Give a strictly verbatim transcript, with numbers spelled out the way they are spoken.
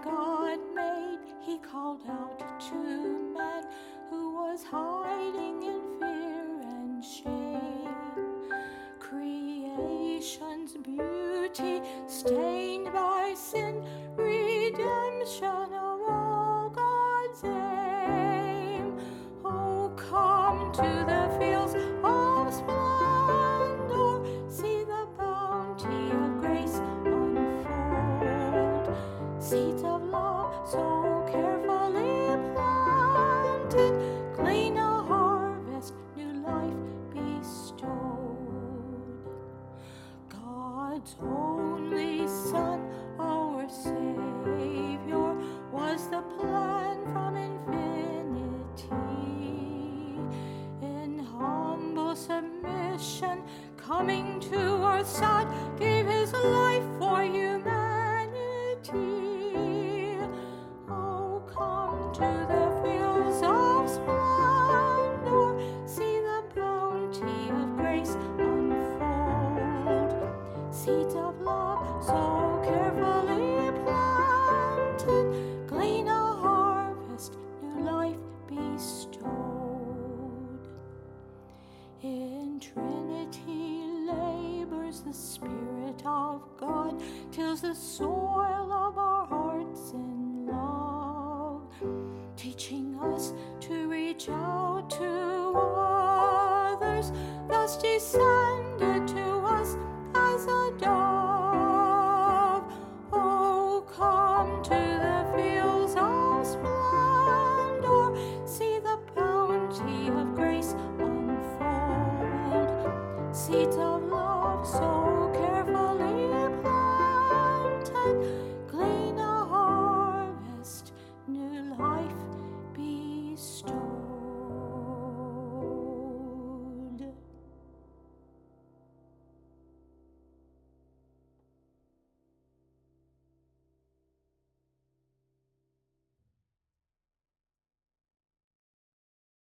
God made, he called out to man who was hiding in fear and shame. Creation's beauty stained by sin, redemption of all God's aim. Oh, come to the fields of splendor, see the bounty of grace unfold. Seeds of love so carefully planted, glean a harvest, new life bestowed. God's only Son, our Savior, was the plan from infinity. In humble submission, coming to earth's side, gave his life for humanity. Oh, come to the fields of splendor, see the bounty of grace unfold. Seeds of love so carefully planted, glean a harvest, new life bestowed. In Trinity labors the Spirit of God, tills the soil of our hearts in love, teaching us to reach out to others, thus descended to us as a dove. Oh, come to the fields of splendor, see the bounty of grace unfold. Seeds of love so